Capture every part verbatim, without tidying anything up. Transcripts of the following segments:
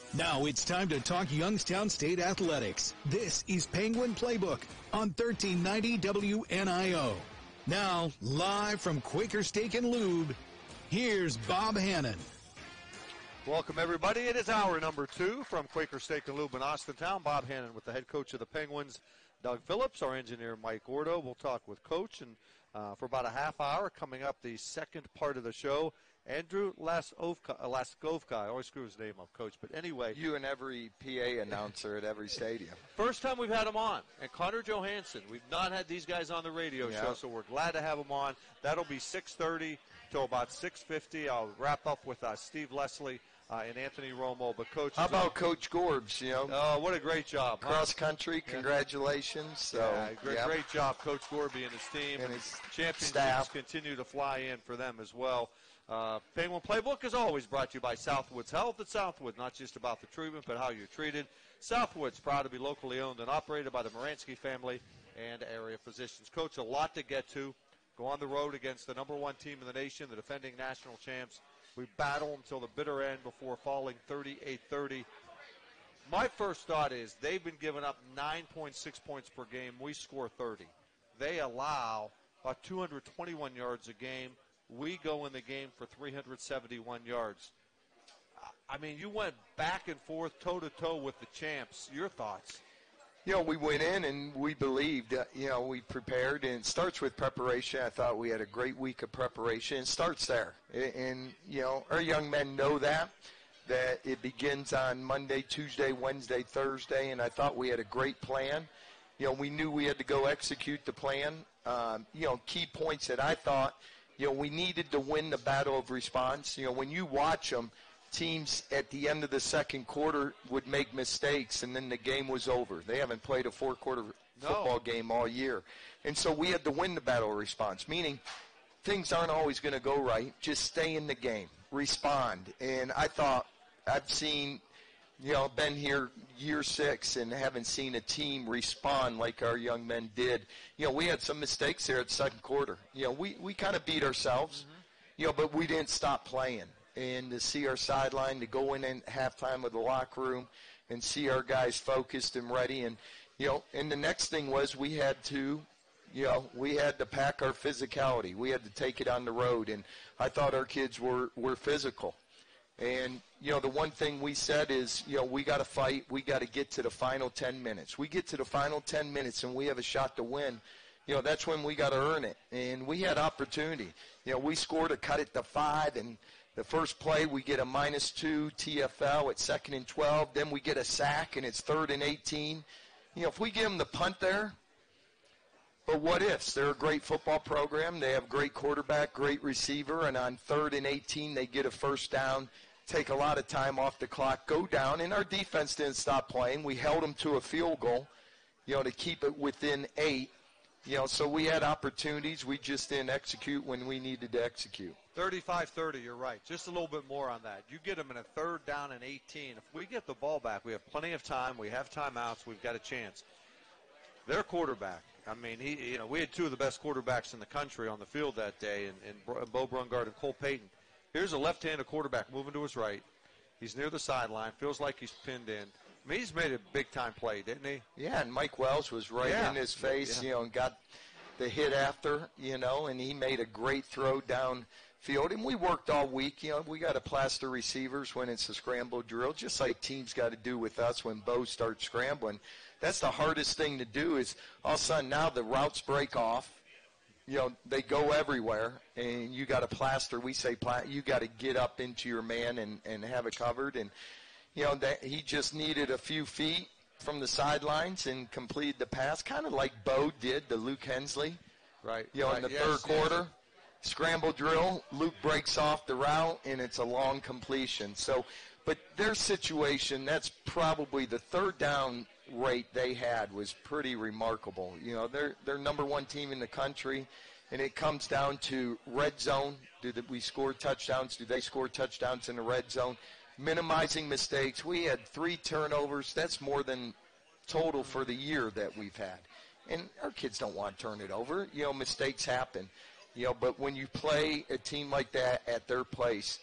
Now it's time to talk Youngstown State athletics. This is Penguin Playbook on thirteen ninety W N I O. Now, live from Quaker Steak and Lube, here's Bob Hannon. Welcome, everybody. It is hour number two from Quaker Steak and Lube in Austintown. Bob Hannon with the head coach of the Penguins, Doug Phillips, our engineer, Mike Gordo. We'll talk with Coach, and uh, for about a half hour, coming up the second part of the show, Andrew Laskovka, Laskovka. I always screw his name up, Coach. But anyway. You and every P A announcer at every stadium. First time we've had him on. And Connor Johansson. We've not had these guys on the radio yeah. show, so we're glad to have them on. That'll be six thirty till about six fifty. I'll wrap up with uh, Steve Leslie uh, and Anthony Romo. But, Coach. How about Coach Gorbs, you know? Oh, what a great job. Cross country, huh? Congratulations. So, yeah, great, yep. great job, Coach Gorby and his team. And his championships staff. Continue to fly in for them as well. Uh, Penguin Playbook is always brought to you by Southwoods Health at Southwood. Not just about the treatment, but how you're treated. Southwoods, proud to be locally owned and operated by the Moransky family and area physicians. Coach, a lot to get to. Go on the road against the number one team in the nation, the defending national champs. We battle until the bitter end before falling thirty-eight thirty. My first thought is they've been giving up nine point six points per game. We score thirty. They allow about two hundred twenty-one yards a game. We go in the game for three hundred seventy-one yards. I mean, you went back and forth, toe-to-toe with the champs. Your thoughts? You know, we went in and we believed, uh, you know, we prepared, and it starts with preparation. I thought we had a great week of preparation. It starts there. And, and, you know, our young men know that, that it begins on Monday, Tuesday, Wednesday, Thursday, and I thought we had a great plan. You know, we knew we had to go execute the plan. Um, you know, key points that I thought, you know, we needed to win the battle of response. You know, when you watch them, teams at the end of the second quarter would make mistakes, and then the game was over. They haven't played a four-quarter no. football game all year. And so we had to win the battle of response, meaning things aren't always going to go right. Just stay in the game, respond. And I thought I've seen, you know, been here year six and haven't seen a team respond like our young men did. You know, we had some mistakes there at the second quarter. You know, we, we kind of beat ourselves, mm-hmm. you know, but we didn't stop playing. And to see our sideline, to go in at halftime with the locker room and see our guys focused and ready. And, you know, and the next thing was we had to, you know, we had to pack our physicality. We had to take it on the road. And I thought our kids were, were physical. And, you know, the one thing we said is, you know, we got to fight. We got to get to the final ten minutes. We get to the final ten minutes and we have a shot to win. You know, that's when we got to earn it. And we had opportunity. You know, we scored a cut it to five, and the first play we get a minus two T F L at second and twelve. Then we get a sack, and it's third and eighteen. You know, if we give them the punt there, but what ifs? They're a great football program. They have great quarterback, great receiver, and on third and eighteen they get a first down. Take a lot of time off the clock, go down, and our defense didn't stop playing. We held them to a field goal, you know, to keep it within eight. You know, so we had opportunities. We just didn't execute when we needed to execute. thirty-five thirty, you're right. Just a little bit more on that. You get them in a third down and eighteen. If we get the ball back, we have plenty of time. We have timeouts. We've got a chance. Their quarterback, I mean, he, you know, we had two of the best quarterbacks in the country on the field that day, in, in Bo Brungard and Cole Payton. Here's a left-handed quarterback moving to his right. He's near the sideline. Feels like he's pinned in. I mean, he's made a big-time play, didn't he? Yeah, and Mike Wells was right yeah. in his face, yeah. you know, and got the hit after, you know, and he made a great throw downfield. And we worked all week. You know, we got to plaster receivers when it's a scramble drill, just like teams got to do with us when Bo starts scrambling. That's the hardest thing to do is all of a sudden now the routes break off. You know, they go everywhere, and you got to plaster. We say pla- you got to get up into your man and, and have it covered. And, you know, that he just needed a few feet from the sidelines and completed the pass, kind of like Bo did to Luke Hensley. Right. You know, right. in the yes, third yes. quarter, scramble drill, Luke breaks off the route, and it's a long completion. So, but their situation, that's probably the third down rate they had was pretty remarkable. You know, they're they're number one team in the country, and it comes down to red zone. Do we score touchdowns? Do they score touchdowns in the red zone? Minimizing mistakes. We had three turnovers. That's more than total for the year that we've had. And our kids don't want to turn it over. You know, mistakes happen. You know, but when you play a team like that at their place,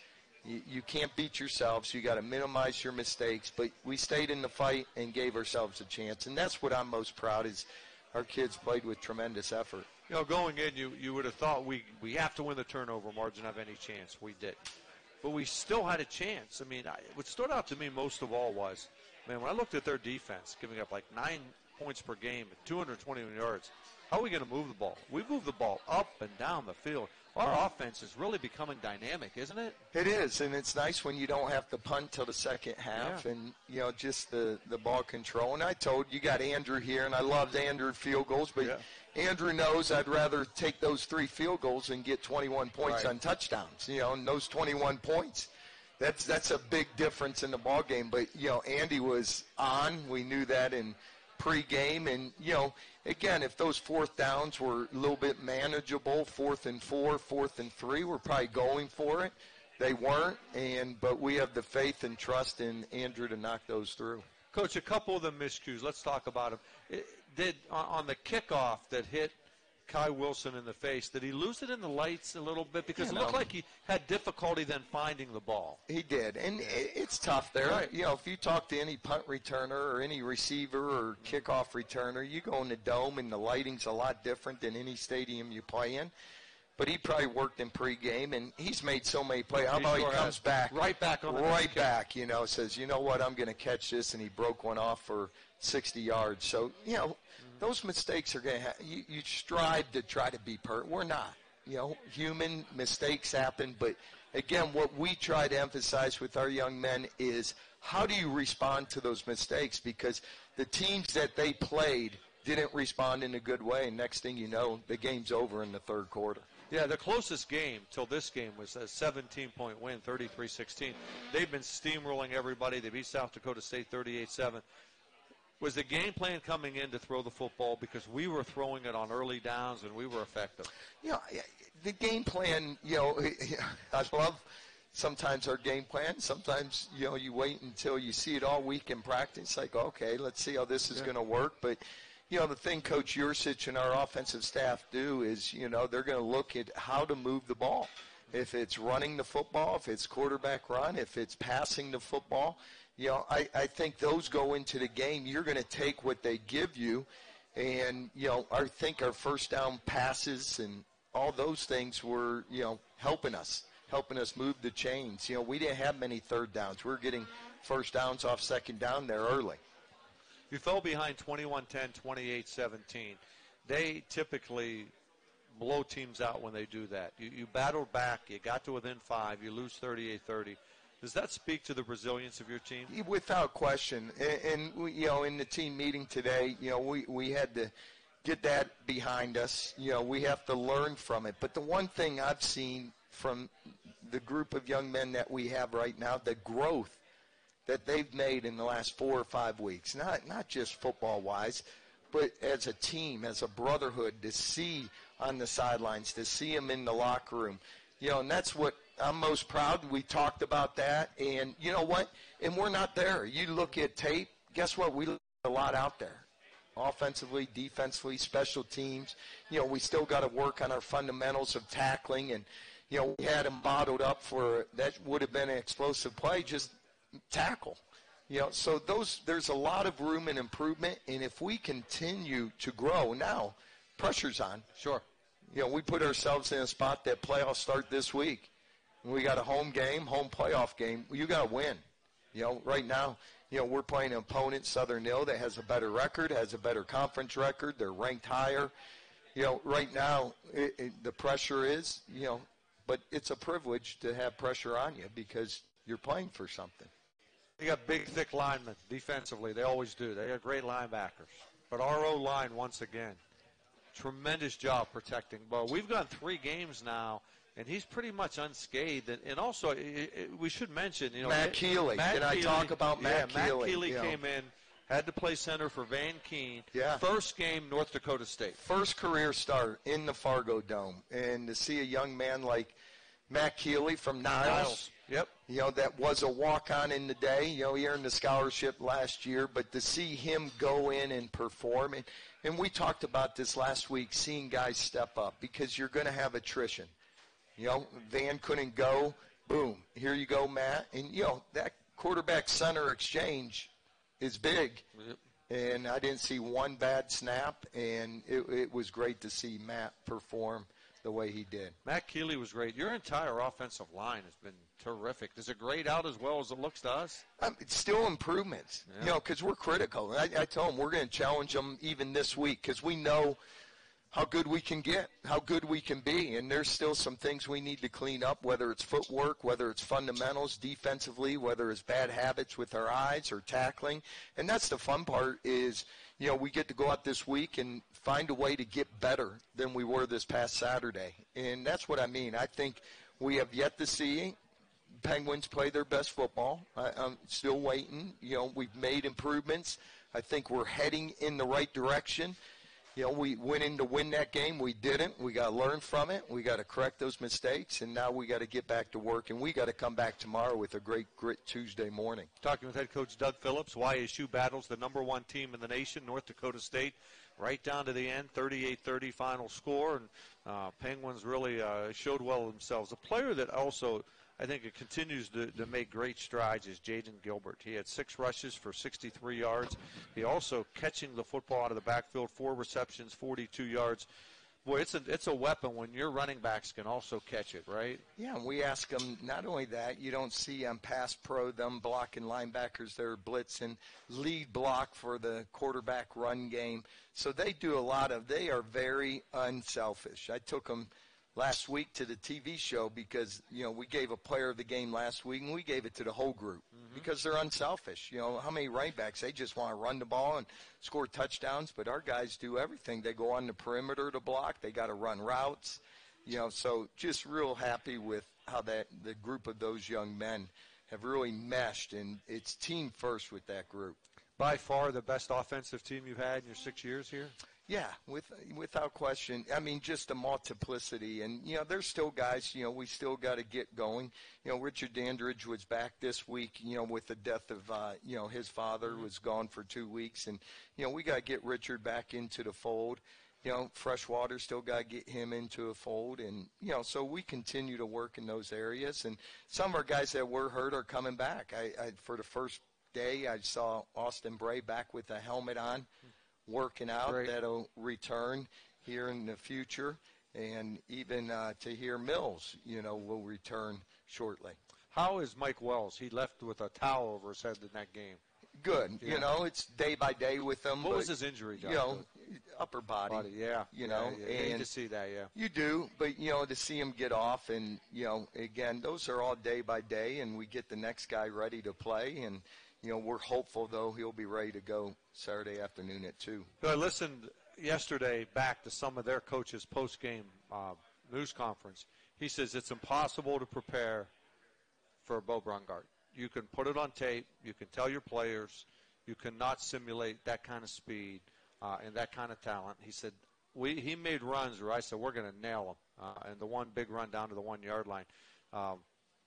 You, you can't beat yourselves. You got to minimize your mistakes. But we stayed in the fight and gave ourselves a chance, and that's what I'm most proud is our kids played with tremendous effort. You know, going in, you, you would have thought we, we have to win the turnover margin, have any chance. We didn't. But we still had a chance. I mean, I, what stood out to me most of all was, man, when I looked at their defense, giving up like nine points per game and two hundred twenty-one yards, how are we going to move the ball? We move the ball up and down the field. Our offense is really becoming dynamic, isn't it? It is, and it's nice when you don't have to punt till the second half, yeah. and you know just the, the ball control. And I told you got Andrew here, and I loved Andrew field goals, but yeah. Andrew knows I'd rather take those three field goals and get twenty-one points right. on touchdowns. You know, and those twenty-one points, that's that's a big difference in the ball game. But you know, Andy was on. We knew that in pregame, and you know. Again, if those fourth downs were a little bit manageable, fourth and four, fourth and three, we're probably going for it. They weren't, and but we have the faith and trust in Andrew to knock those through. Coach, a couple of the miscues. Let's talk about them. It did on the kickoff that hit Kai Wilson in the face, did he lose it in the lights a little bit? Because you it looked know, like he had difficulty then finding the ball. He did, and it's tough there. Right. You know, if you talk to any punt returner or any receiver or kickoff returner, you go in the dome and the lighting's a lot different than any stadium you play in. But he probably worked in pregame, and he's made so many plays. How he about sure he comes has. back? Right back on the Right back, you know, says, you know what, I'm going to catch this, and he broke one off for sixty yards. So, you know, mm-hmm. those mistakes are going to happen. You, you strive to try to be perfect. We're not. You know, human mistakes happen. But, again, what we try to emphasize with our young men is how do you respond to those mistakes? Because the teams that they played didn't respond in a good way, and next thing you know, the game's over in the third quarter. Yeah, the closest game till this game was a seventeen-point win, thirty-three sixteen. They've been steamrolling everybody. They beat South Dakota State thirty-eight seven. Was the game plan coming in to throw the football because we were throwing it on early downs and we were effective? You know, the game plan, you know, I love sometimes our game plan. Sometimes, you know, you wait until you see it all week in practice. Like, okay, let's see how this is yeah. going to work. But you know, the thing Coach Yursich and our offensive staff do is, you know, they're going to look at how to move the ball. If it's running the football, if it's quarterback run, if it's passing the football, you know, I, I think those go into the game. You're going to take what they give you. And, you know, I think our first down passes and all those things were, you know, helping us, helping us move the chains. You know, we didn't have many third downs. We were getting first downs off second down there early. You fell behind twenty-one ten, twenty-eight seventeen. They typically blow teams out when they do that. You, you battled back. You got to within five. You lose thirty-eight thirty. Does that speak to the resilience of your team? Without question. And, and you know, in the team meeting today, you know, we, we had to get that behind us. You know, we have to learn from it. But the one thing I've seen from the group of young men that we have right now, the growth that they've made in the last four or five weeks, not not just football-wise, but as a team, as a brotherhood, to see on the sidelines, to see them in the locker room. You know, and that's what I'm most proud. We talked about that, and you know what? And we're not there. You look at tape, guess what? We look a lot out there. Offensively, defensively, special teams. You know, we still got to work on our fundamentals of tackling, and, you know, we had them bottled up for that would have been an explosive play, just tackle. You know, so those there's a lot of room and improvement, and if we continue to grow, now pressure's on. Sure. You know, we put ourselves in a spot that playoffs start this week. We got a home game, home playoff game. You got to win. You know, right now, you know, we're playing an opponent, Southern Hill, that has a better record, has a better conference record. They're ranked higher. You know, right now, it, it, the pressure is, you know, but it's a privilege to have pressure on you because you're playing for something. You got big, thick linemen defensively. They always do. They got great linebackers. But our O-line, once again, tremendous job protecting Bo. We've gone three games now, and he's pretty much unscathed. And, and also, it, it, we should mention, you know, Matt Keeley. Matt Can Keeley, I talk about Matt yeah, Keeley? Matt Keeley you came know. in, had to play center for Van Keene. Yeah. First game, North Dakota State. First career start in the Fargo Dome. And to see a young man like Matt Keeley from Niles, Niles. Yep. You know, that was a walk-on in the day. You know, he earned the scholarship last year. But to see him go in and perform, and, and we talked about this last week, seeing guys step up because you're going to have attrition. You know, Van couldn't go boom, here you go, Matt. And, you know, that quarterback-center exchange is big. Yep. And I didn't see one bad snap, and it, it was great to see Matt perform the way he did. Matt Keeley was great. Your entire offensive line has been terrific. Is it grayed out as well as it looks to us? Um, it's still improvements, Yeah. you know, because we're critical. I, I tell them we're going to challenge them even this week because we know how good we can get, how good we can be, and there's still some things we need to clean up, whether it's footwork, whether it's fundamentals defensively, whether it's bad habits with our eyes or tackling. And that's the fun part is, you know, we get to go out this week and find a way to get better than we were this past Saturday. And that's what I mean. I think we have yet to see Penguins play their best football. I, I'm still waiting. You know, we've made improvements. I think we're heading in the right direction. You know, we went in to win that game. We didn't. We got to learn from it. We got to correct those mistakes, and now we got to get back to work, and we got to come back tomorrow with a great grit Tuesday morning. Talking with head coach Doug Phillips, Y S U battles the number one team in the nation, North Dakota State, right down to the end, thirty-eight thirty final score, and uh, Penguins really uh, showed well themselves. A player that also I think it continues to, to make great strides is Jaden Gilbert. He had six rushes for sixty-three yards. He also catching the football out of the backfield, four receptions, forty-two yards. Boy, it's a, it's a weapon when your running backs can also catch it, right? Yeah, and we ask them not only that, you don't see on Pass Pro them blocking linebackers that are blitzing, lead block for the quarterback run game. So they do a lot of, they are very unselfish. I took them last week to the T V show because, you know, we gave a player of the game last week, and we gave it to the whole group mm-hmm. because they're unselfish. You know, how many running backs, they just want to run the ball and score touchdowns, but our guys do everything. They go on the perimeter to block. They got to run routes. You know, so just real happy with how that the group of those young men have really meshed, and it's team first with that group. By far the best offensive team you've had in your six years here? Yeah, with, without question. I mean, just the multiplicity. And, you know, there's still guys, you know, we still got to get going. You know, Richard Dandridge was back this week, you know, with the death of, uh, you know, his father was gone for two weeks. And, you know, we got to get Richard back into the fold. You know, Freshwater still got to get him into a fold. And, you know, so we continue to work in those areas. And some of our guys that were hurt are coming back. I, I for the first day, I saw Austin Bray back with a helmet on, working out. Great. That'll return here in the future, and even uh, Tahir Mills, you know, will return shortly. How is Mike Wells? He left with a towel over his head in that game. Good. Yeah. You know, it's day by day with him. What but, was his injury, Doc? You know, upper body. Body, yeah. You yeah, know, yeah. You hate and to see that, yeah. you do, but, you know, to see him get off and, you know, again, those are all day by day, and we get the next guy ready to play, and, you know, we're hopeful, though, he'll be ready to go Saturday afternoon at two. So I listened yesterday back to some of their coaches' post-game uh, news conference. He says it's impossible to prepare for Bo Brungart. You can put it on tape. You can tell your players. You cannot simulate that kind of speed uh, and that kind of talent. He said we he made runs where I said we're going to nail him, uh, and the one big run down to the one-yard line. Um,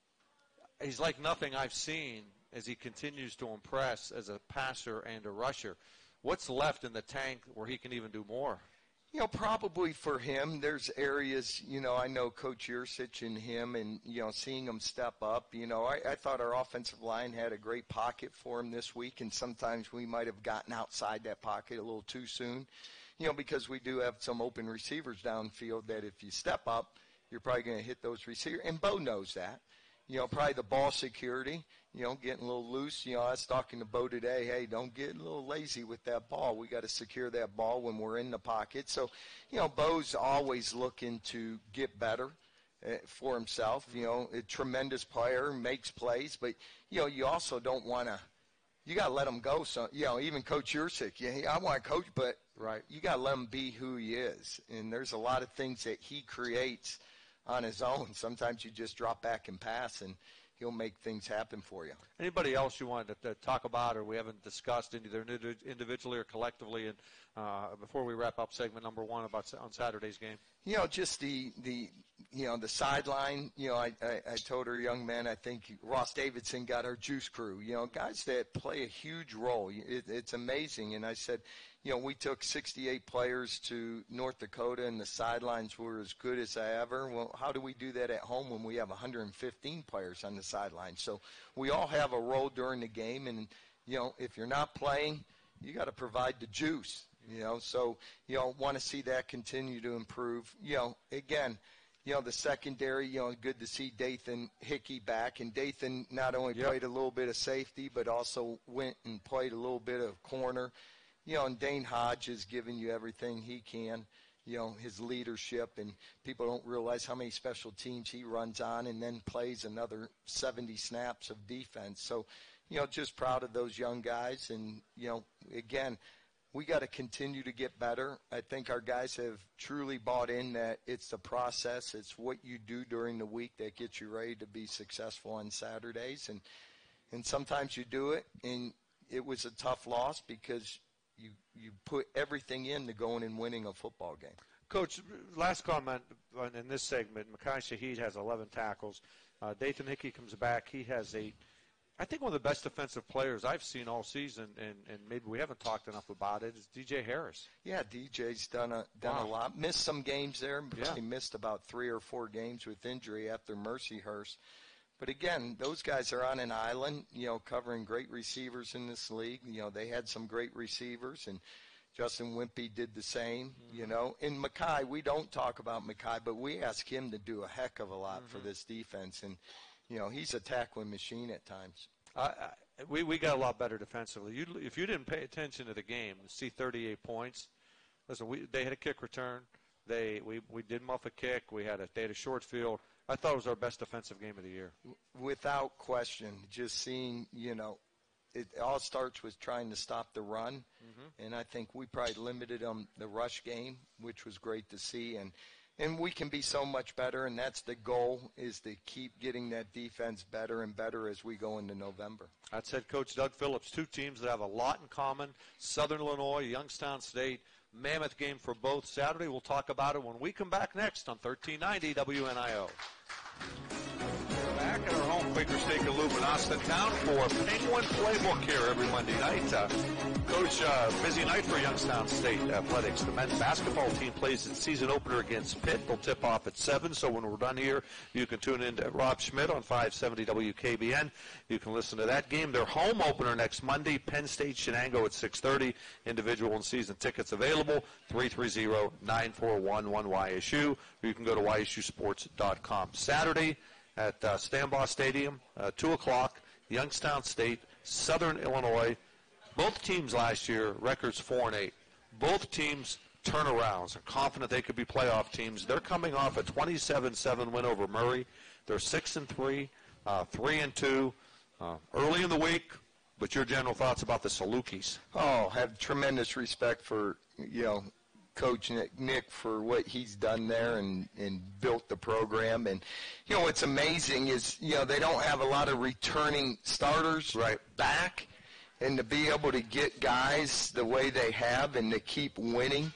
he's like nothing I've seen as he continues to impress as a passer and a rusher. What's left in the tank where he can even do more? You know, probably for him, there's areas, you know, I know Coach Yursich and him and, you know, seeing him step up. You know, I, I thought our offensive line had a great pocket for him this week, and sometimes we might have gotten outside that pocket a little too soon, you know, because we do have some open receivers downfield that if you step up, you're probably going to hit those receivers. And Bo knows that. You know, probably the ball security, you know, getting a little loose. You know, I was talking to Bo today, hey, don't get a little lazy with that ball. We got to secure that ball when we're in the pocket. So, you know, Bo's always looking to get better uh, for himself. You know, a tremendous player, makes plays. But, you know, you also don't want to – you got to let him go. So, you know, even Coach Yursich, yeah, I want to coach, but right. you got to let him be who he is. And there's a lot of things that he creates on his own. Sometimes you just drop back and pass, and he'll make things happen for you. Anybody else you wanted to, to talk about or we haven't discussed either individually or collectively, and uh, before we wrap up segment number one about on Saturday's game? You know, just the the you know, the sideline, you know, I, I, I told our young men, I think Ross Davidson got our juice crew, you know, guys that play a huge role. It, it's amazing. And I said, you know, we took sixty-eight players to North Dakota, and the sidelines were as good as ever. Well, how do we do that at home when we have one hundred fifteen players on the sideline? So we all have a role during the game, and, you know, if you're not playing, you got to provide the juice, you know. So, you know, want to see that continue to improve. You know, again, you know, the secondary, you know, good to see Dathan Hickey back. And Dathan not only yep. played a little bit of safety, but also went and played a little bit of corner. You know, and Dane Hodge is giving you everything he can, you know, his leadership. And people don't realize how many special teams he runs on and then plays another seventy snaps of defense. So, you know, just proud of those young guys. And, you know, again, we got to continue to get better. I think our guys have truly bought in that it's the process. It's what you do during the week that gets you ready to be successful on Saturdays. And, and sometimes you do it, and it was a tough loss because – You, you put everything into going and winning a football game. Coach, last comment in this segment. Mekhi Shaheed has eleven tackles. Uh, Dathan Hickey comes back. He has eight. I think one of the best defensive players I've seen all season, and, and maybe we haven't talked enough about it, is D J Harris. Yeah, D J's done a done wow. a lot. Missed some games there. Yeah. He missed about three or four games with injury after Mercyhurst. But, again, those guys are on an island, you know, covering great receivers in this league. You know, they had some great receivers, and Justin Wimpy did the same, mm-hmm. you know. And Mekhi, we don't talk about Mekhi, but we ask him to do a heck of a lot mm-hmm. for this defense. And, you know, he's a tackling machine at times. I, I, we, we got a lot better defensively. You, if you didn't pay attention to the game, see thirty-eight points, listen, we, they had a kick return. They we, we did muff a kick. We had a, they had a short field. I thought it was our best defensive game of the year. Without question. Just seeing, you know, it all starts with trying to stop the run. Mm-hmm. And I think we probably limited them the rush game, which was great to see. And, and we can be so much better, and that's the goal, is to keep getting that defense better and better as we go into November. That's head coach Doug Phillips. Two teams that have a lot in common, Southern Illinois, Youngstown State. Mammoth game for both Saturday. We'll talk about it when we come back next on thirteen ninety W N I O. We're back at our home, Quaker Steak and Lube in Austintown for Penguin Playbook here every Monday night. Uh, Coach, uh, busy night for Youngstown State Athletics. The men's basketball team plays its season opener against Pitt. They'll tip off at seven, so when we're done here, you can tune in to Rob Schmidt on five seventy W K B N. You can listen to that game. Their home opener next Monday, Penn State Shenango at six thirty. Individual and season tickets available, three three zero, nine four one one Y S U, or you can go to Y S U sports dot com. Saturday at uh, Stambaugh Stadium, uh, two o'clock, Youngstown State, Southern Illinois. Both teams last year, records four and eight. Both teams turnarounds. I'm confident they could be playoff teams. They're coming off a twenty-seven seven win over Murray. They're six and three, uh, three and two. Uh, early in the week, but your general thoughts about the Salukis? Oh, have tremendous respect for, you know, Coach Nick, Nick for what he's done there and, and built the program. And, you know, what's amazing is, you know, they don't have a lot of returning starters right back. And to be able to get guys the way they have and to keep winning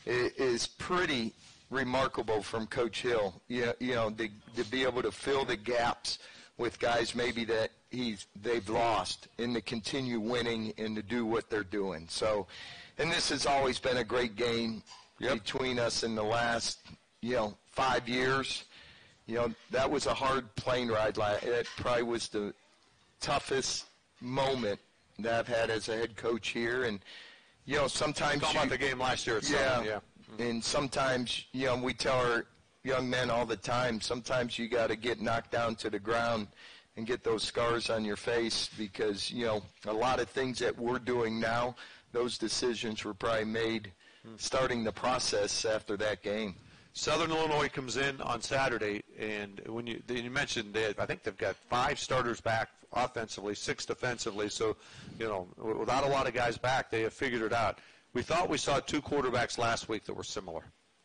is pretty remarkable from Coach Hill. You know, you know to, to be able to fill the gaps with guys maybe that he's they've lost and to continue winning and to do what they're doing. So, and this has always been a great game yep. between us in the last, you know, five years. You know, that was a hard plane ride. It probably was the toughest moment that I've had as a head coach here. And, you know, sometimes Talk you, about the game last year at yeah, Southern, yeah. Mm-hmm. And sometimes, you know, we tell our young men all the time, sometimes you got to get knocked down to the ground and get those scars on your face because, you know, a lot of things that we're doing now, those decisions were probably made starting the process after that game. Southern Illinois comes in on Saturday, and when you, you mentioned that, I think they've got five starters back offensively, six defensively. So, you know, without a lot of guys back, they have figured it out. We thought we saw two quarterbacks last week that were similar.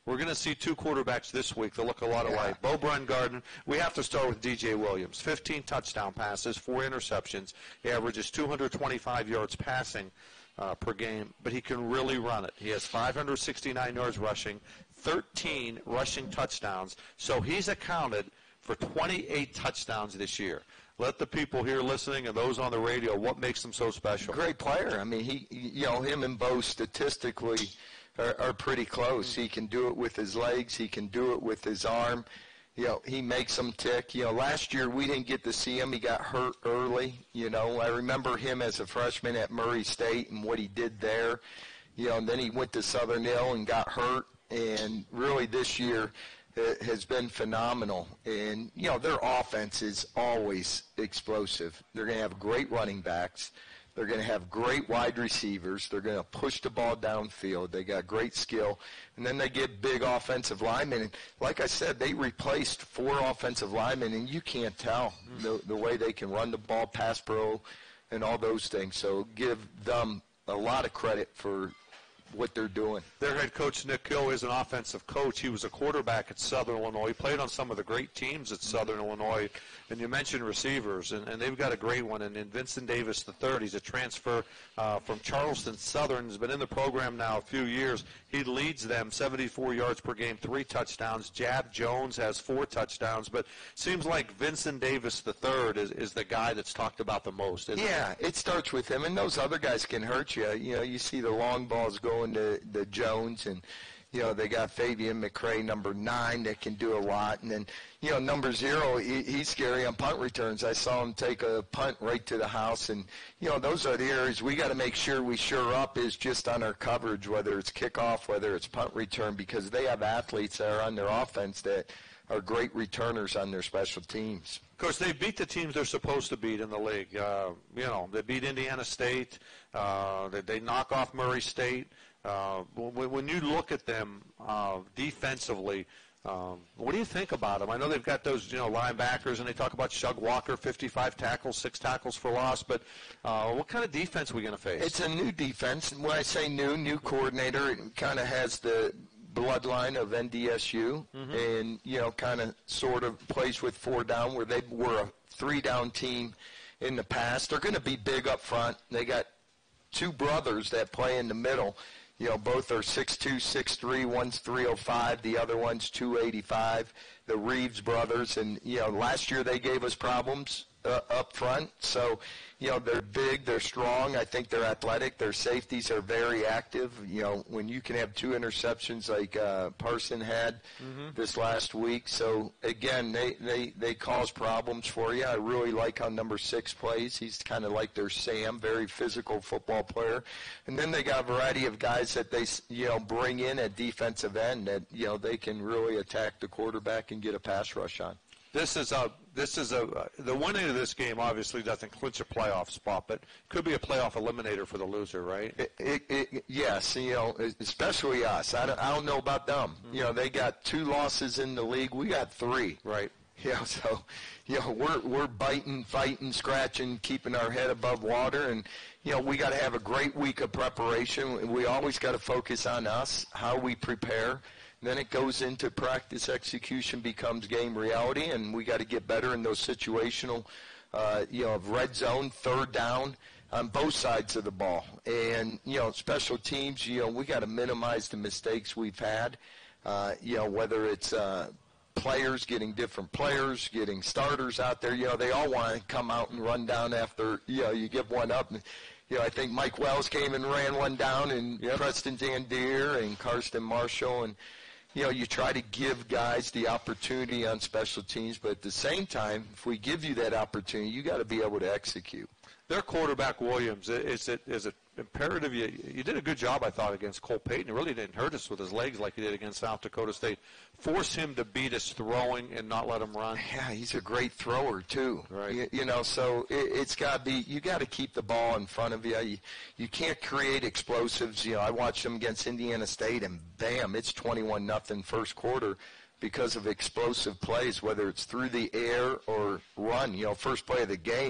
We're going to see two quarterbacks this week that look a lot alike. Yeah. Bo Brungarden, we have to start with D J Williams. fifteen touchdown passes, four interceptions. He averages two hundred twenty-five yards passing uh, per game, but he can really run it. He has five hundred sixty-nine yards rushing, thirteen rushing touchdowns. So he's accounted for twenty-eight touchdowns this year. Let the people here listening and those on the radio, what makes him so special? Great player. I mean, he, you know, him and Bo statistically are, are pretty close. He can do it with his legs. He can do it with his arm. You know, he makes them tick. You know, last year we didn't get to see him. He got hurt early. You know, I remember him as a freshman at Murray State and what he did there. You know, and then he went to Southern Hill and got hurt. And really this year has been phenomenal. And, you know, their offense is always explosive. They're going to have great running backs. They're going to have great wide receivers. They're going to push the ball downfield. They got great skill. And then they get big offensive linemen. And like I said, they replaced four offensive linemen, and you can't tell the, the way they can run the ball, pass pro, and all those things. So give them a lot of credit for what they're doing. Their head coach, Nick Hill, is an offensive coach. He was a quarterback at Southern Illinois. He played on some of the great teams at Southern mm-hmm. Illinois. And you mentioned receivers, and, and they've got a great one. And, and Vincent Davis the third, he's a transfer uh, from Charleston Southern. He's been in the program now a few years. He leads them seventy-four yards per game, three touchdowns. Jab Jones has four touchdowns. But seems like Vincent Davis the third is, is the guy that's talked about the most, isn't yeah, it? it starts with him. And those other guys can hurt you. You know, you see the long balls going to, to Jones, and you know, they got Fabian McCray, number nine, that can do a lot. And then, you know, number zero, he, he's scary on punt returns. I saw him take a punt right to the house. And, you know, those are the areas we got to make sure we shore up is just on our coverage, whether it's kickoff, whether it's punt return, because they have athletes that are on their offense that are great returners on their special teams. Coach, they beat the teams they're supposed to beat in the league. Uh, you know, they beat Indiana State. Uh, they, they knock off Murray State. Uh, when, when you look at them uh, defensively, um, what do you think about them? I know they've got those, you know, linebackers, and they talk about Shug Walker, fifty-five tackles, six tackles for loss. But uh, what kind of defense are we going to face? It's a new defense. When I say new, new coordinator, it kind of has the bloodline of N D S U, mm-hmm. and, you know, kind of sort of plays with four down, where they were a three-down team in the past. They're going to be big up front. They got two brothers that play in the middle. You know, both are six two, six three. One's three oh five. The other one's two eighty-five. The Reeves brothers. And, you know, last year they gave us problems uh, up front. So, you know, they're big. They're strong. I think they're athletic. Their safeties are very active. You know, when you can have two interceptions like uh, Parson had mm-hmm. this last week. So, again, they, they, they cause problems for you. I really like how number six plays. He's kind of like their Sam, very physical football player. And then they got a variety of guys that they, you know, bring in at defensive end that, you know, they can really attack the quarterback and get a pass rush on. This is a this is a uh, the winning of this game obviously doesn't clinch a playoff spot, but could be a playoff eliminator for the loser, right? It, it, it, yes, you know, especially us. I don't, I don't know about them. Mm-hmm. You know, they got two losses in the league. We got three. Right. Yeah. You know, so, you know, we're we're biting, fighting, scratching, keeping our head above water, and you know, we got to have a great week of preparation. We always got to focus on us, how we prepare. Then it goes into practice execution, becomes game reality, and we got to get better in those situational, uh, you know, red zone, third down on both sides of the ball. And, you know, special teams, you know, we got to minimize the mistakes we've had, uh, you know, whether it's uh, players getting different players, getting starters out there. You know, they all want to come out and run down after, you know, you give one up. And, you know, I think Mike Wells came and ran one down, and yep. Preston Zandier and Karsten Marshall, and, you know, you try to give guys the opportunity on special teams, but at the same time, if we give you that opportunity, you got to be able to execute. Their quarterback, Williams, is it is it imperative? You, you did a good job, I thought, against Cole Payton. He really didn't hurt us with his legs like he did against South Dakota State. Force him to beat us throwing and not let him run. Yeah, he's a great thrower, too. Right. You, you know, so it, it's got to be, you got to keep the ball in front of you. you. You can't create explosives. You know, I watched them against Indiana State, and bam, it's twenty-one nothing first quarter because of explosive plays, whether it's through the air or run. You know, first play of the game,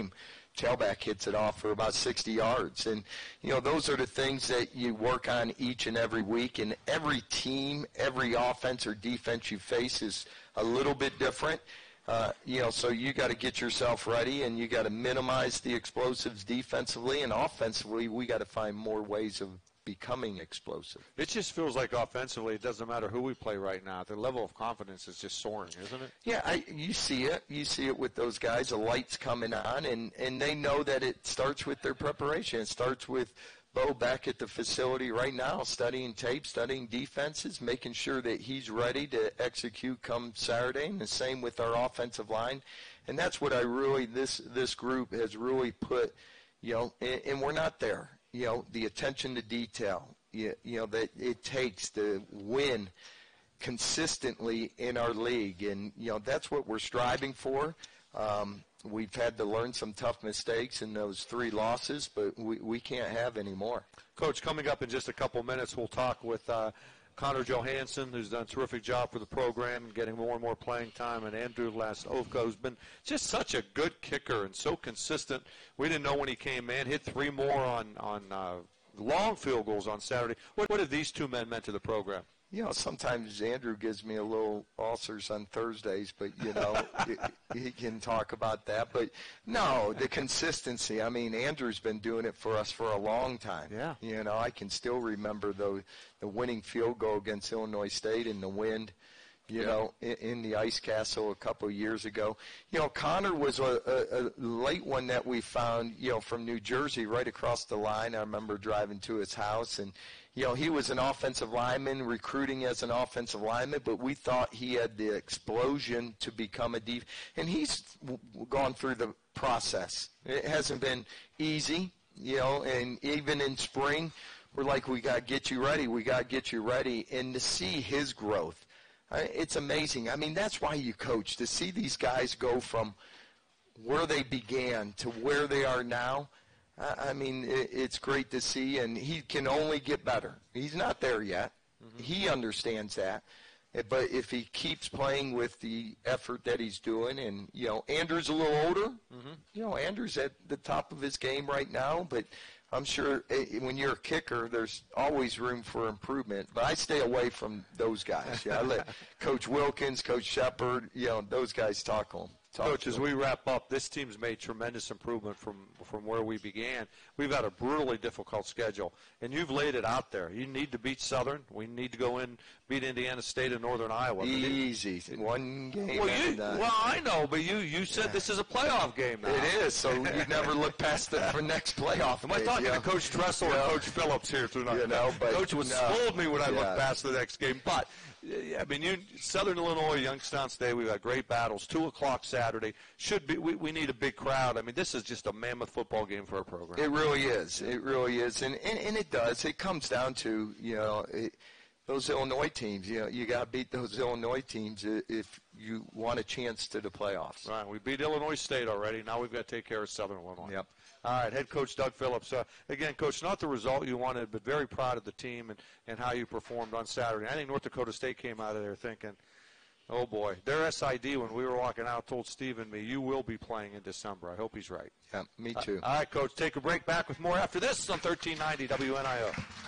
tailback hits it off for about sixty yards. And, you know, those are the things that you work on each and every week. And every team, every offense or defense you face is a little bit different. Uh, you know, so you got to get yourself ready, and you got to minimize the explosives defensively, and offensively we got to find more ways of becoming explosive. It just feels like offensively it doesn't matter who we play right now. The level of confidence is just soaring, isn't it? Yeah, I, you see it. You see it with those guys. The light's coming on, and, and they know that it starts with their preparation. It starts with Bo back at the facility right now, studying tape, studying defenses, making sure that he's ready to execute come Saturday, and the same with our offensive line. And that's what I really, this this group has really put, you know, and, and we're not there. You know, the attention to detail, you, you know, that it takes to win consistently in our league. And, you know, that's what we're striving for. Um, we've had to learn some tough mistakes in those three losses, but we, we can't have any more. Coach, coming up in just a couple minutes, we'll talk with uh, Connor Johansson, who's done a terrific job for the program and getting more and more playing time, and Andrew Lasovko, who's been just such a good kicker and so consistent. We didn't know when he came in. Hit three more on, on uh, long field goals on Saturday. What, what have these two men meant to the program? You know, sometimes Andrew gives me a little ulcers on Thursdays, but, you know, he, he can talk about that. But, no, the consistency. I mean, Andrew's been doing it for us for a long time. Yeah. You know, I can still remember the, the winning field goal against Illinois State in the wind, you yeah. know, in, in the ice castle a couple of years ago. You know, Connor was a, a, a late one that we found, you know, from New Jersey right across the line. I remember driving to his house, and you know, he was an offensive lineman, recruiting as an offensive lineman, but we thought he had the explosion to become a def. And he's w- gone through the process. It hasn't been easy, you know, and even in spring, we're like, we got to get you ready. We got to get you ready. And to see his growth, uh, it's amazing. I mean, that's why you coach, to see these guys go from where they began to where they are now. I mean, it's great to see, and he can only get better. He's not there yet. Mm-hmm. He understands that. But if he keeps playing with the effort that he's doing, and, you know, Andrew's a little older. Mm-hmm. You know, Andrew's at the top of his game right now, but I'm sure when you're a kicker, there's always room for improvement. But I stay away from those guys. Yeah, I let Coach Wilkins, Coach Shepard, you know, those guys talk on. Coach, as we wrap up, this team's made tremendous improvement from, from where we began. We've got a brutally difficult schedule, and you've laid it out there. You need to beat Southern. We need to go in, beat Indiana State and Northern Iowa. Easy. One game. Well, you, well, I know, but you, you said yeah. this is a playoff game now. It is, so you never look past the next playoff Am I talking yeah. to Coach Dressel yeah. or Coach Phillips here tonight? You know, but Coach would no. scold me when I yeah. look past the next game. But, I mean, you, Southern Illinois, Youngstown State, we've got great battles. two o'clock Saturday. Should be. We, we need a big crowd. I mean, this is just a mammoth football game for our program. It really is. It really is. And, and, and it does. It comes down to, you know, it, those Illinois teams. You know, you got to beat those Illinois teams if you want a chance to the playoffs. Right. We beat Illinois State already. Now we've got to take care of Southern Illinois. Yep. All right, head coach Doug Phillips. Uh, again, Coach, not the result you wanted, but very proud of the team and, and how you performed on Saturday. I think North Dakota State came out of there thinking, oh, boy. Their S I D, when we were walking out, told Steve and me, you will be playing in December. I hope he's right. Yeah, me too. Uh, all right, Coach, take a break. Back with more after this on thirteen ninety W N I O.